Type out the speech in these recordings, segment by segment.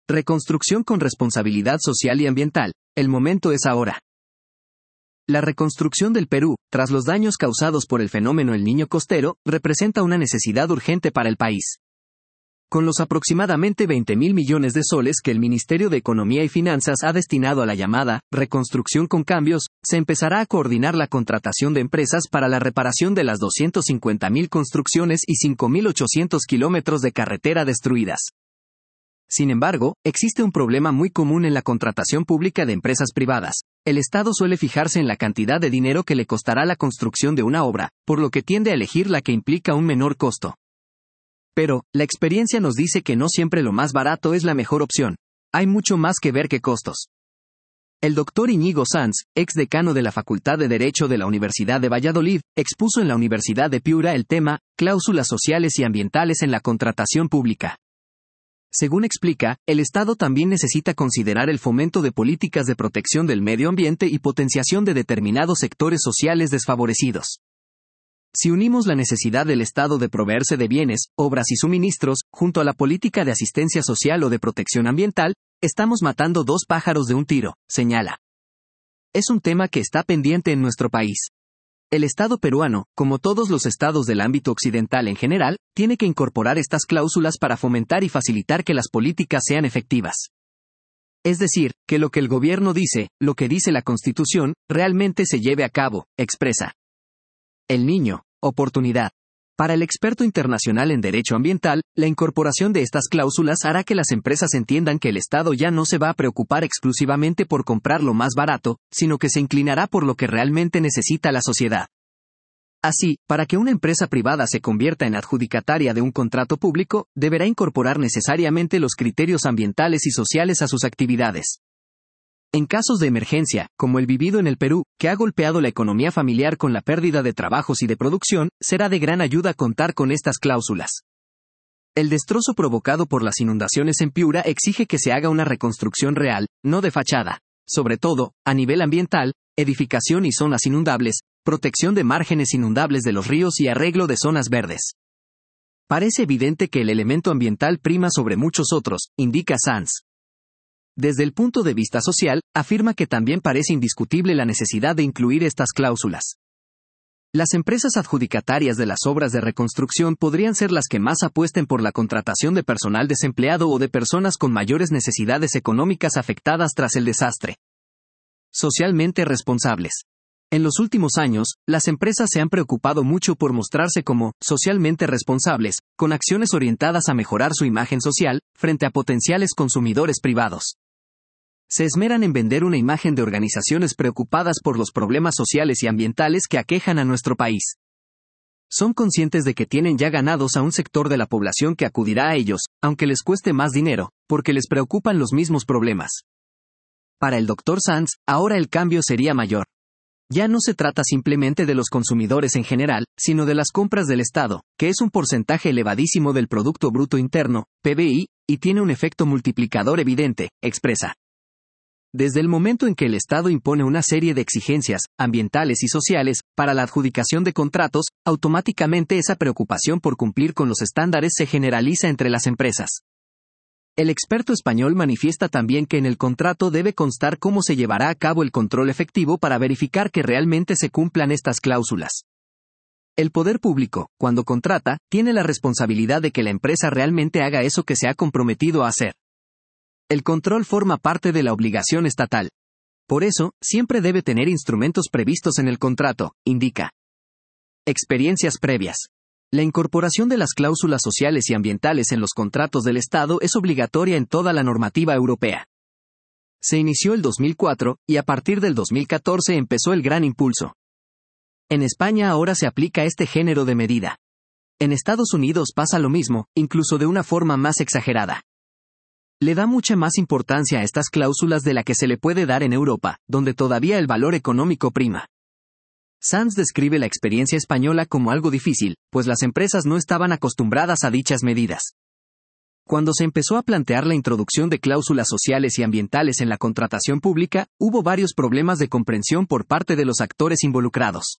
Reconstrucción con responsabilidad social y ambiental. El momento es ahora. La reconstrucción del Perú, tras los daños causados por el fenómeno El Niño costero, representa una necesidad urgente para el país. Con los aproximadamente 20.000 millones de soles que el Ministerio de Economía y Finanzas ha destinado a la llamada reconstrucción con cambios, se empezará a coordinar la contratación de empresas para la reparación de las 250.000 construcciones y 5.800 kilómetros de carretera destruidas. Sin embargo, existe un problema muy común en la contratación pública de empresas privadas. El Estado suele fijarse en la cantidad de dinero que le costará la construcción de una obra, por lo que tiende a elegir la que implica un menor costo. Pero, la experiencia nos dice que no siempre lo más barato es la mejor opción. Hay mucho más que ver que costos. El doctor Íñigo Sanz, ex decano de la Facultad de Derecho de la Universidad de Valladolid, expuso en la Universidad de Piura el tema, cláusulas sociales y ambientales en la contratación pública. Según explica, el Estado también necesita considerar el fomento de políticas de protección del medio ambiente y potenciación de determinados sectores sociales desfavorecidos. Si unimos la necesidad del Estado de proveerse de bienes, obras y suministros, junto a la política de asistencia social o de protección ambiental, estamos matando dos pájaros de un tiro, señala. Es un tema que está pendiente en nuestro país. El Estado peruano, como todos los estados del ámbito occidental en general, tiene que incorporar estas cláusulas para fomentar y facilitar que las políticas sean efectivas. Es decir, que lo que el gobierno dice, lo que dice la Constitución, realmente se lleve a cabo, expresa. El Niño, oportunidad. Para el experto internacional en derecho ambiental, la incorporación de estas cláusulas hará que las empresas entiendan que el Estado ya no se va a preocupar exclusivamente por comprar lo más barato, sino que se inclinará por lo que realmente necesita la sociedad. Así, para que una empresa privada se convierta en adjudicataria de un contrato público, deberá incorporar necesariamente los criterios ambientales y sociales a sus actividades. En casos de emergencia, como el vivido en el Perú, que ha golpeado la economía familiar con la pérdida de trabajos y de producción, será de gran ayuda contar con estas cláusulas. El destrozo provocado por las inundaciones en Piura exige que se haga una reconstrucción real, no de fachada. Sobre todo, a nivel ambiental, edificación y zonas inundables, protección de márgenes inundables de los ríos y arreglo de zonas verdes. Parece evidente que el elemento ambiental prima sobre muchos otros, indica Sanz. Desde el punto de vista social, afirma que también parece indiscutible la necesidad de incluir estas cláusulas. Las empresas adjudicatarias de las obras de reconstrucción podrían ser las que más apuesten por la contratación de personal desempleado o de personas con mayores necesidades económicas afectadas tras el desastre. Socialmente responsables. En los últimos años, las empresas se han preocupado mucho por mostrarse como socialmente responsables, con acciones orientadas a mejorar su imagen social, frente a potenciales consumidores privados. Se esmeran en vender una imagen de organizaciones preocupadas por los problemas sociales y ambientales que aquejan a nuestro país. Son conscientes de que tienen ya ganados a un sector de la población que acudirá a ellos, aunque les cueste más dinero, porque les preocupan los mismos problemas. Para el Dr. Sanz, ahora el cambio sería mayor. Ya no se trata simplemente de los consumidores en general, sino de las compras del Estado, que es un porcentaje elevadísimo del Producto Bruto Interno, PBI, y tiene un efecto multiplicador evidente, expresa. Desde el momento en que el Estado impone una serie de exigencias, ambientales y sociales, para la adjudicación de contratos, automáticamente esa preocupación por cumplir con los estándares se generaliza entre las empresas. El experto español manifiesta también que en el contrato debe constar cómo se llevará a cabo el control efectivo para verificar que realmente se cumplan estas cláusulas. El poder público, cuando contrata, tiene la responsabilidad de que la empresa realmente haga eso que se ha comprometido a hacer. El control forma parte de la obligación estatal. Por eso, siempre debe tener instrumentos previstos en el contrato, indica. Experiencias previas. La incorporación de las cláusulas sociales y ambientales en los contratos del Estado es obligatoria en toda la normativa europea. Se inició el 2004, y a partir del 2014 empezó el gran impulso. En España ahora se aplica este género de medida. En Estados Unidos pasa lo mismo, incluso de una forma más exagerada. Le da mucha más importancia a estas cláusulas de la que se le puede dar en Europa, donde todavía el valor económico prima. Sanz describe la experiencia española como algo difícil, pues las empresas no estaban acostumbradas a dichas medidas. Cuando se empezó a plantear la introducción de cláusulas sociales y ambientales en la contratación pública, hubo varios problemas de comprensión por parte de los actores involucrados.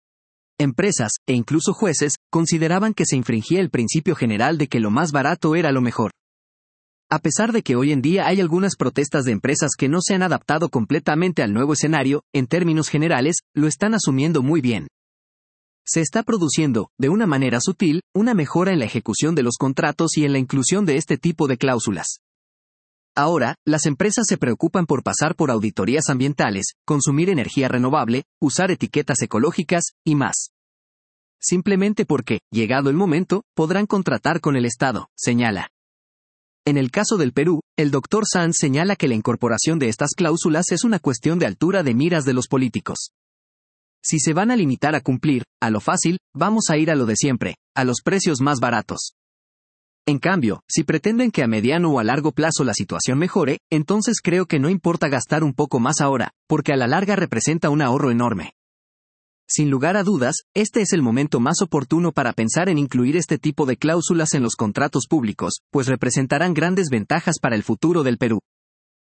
Empresas, e incluso jueces, consideraban que se infringía el principio general de que lo más barato era lo mejor. A pesar de que hoy en día hay algunas protestas de empresas que no se han adaptado completamente al nuevo escenario, en términos generales, lo están asumiendo muy bien. Se está produciendo, de una manera sutil, una mejora en la ejecución de los contratos y en la inclusión de este tipo de cláusulas. Ahora, las empresas se preocupan por pasar por auditorías ambientales, consumir energía renovable, usar etiquetas ecológicas, y más. Simplemente porque, llegado el momento, podrán contratar con el Estado, señala. En el caso del Perú, el Dr. Sanz señala que la incorporación de estas cláusulas es una cuestión de altura de miras de los políticos. Si se van a limitar a cumplir, a lo fácil, vamos a ir a lo de siempre, a los precios más baratos. En cambio, si pretenden que a mediano o a largo plazo la situación mejore, entonces creo que no importa gastar un poco más ahora, porque a la larga representa un ahorro enorme. Sin lugar a dudas, este es el momento más oportuno para pensar en incluir este tipo de cláusulas en los contratos públicos, pues representarán grandes ventajas para el futuro del Perú.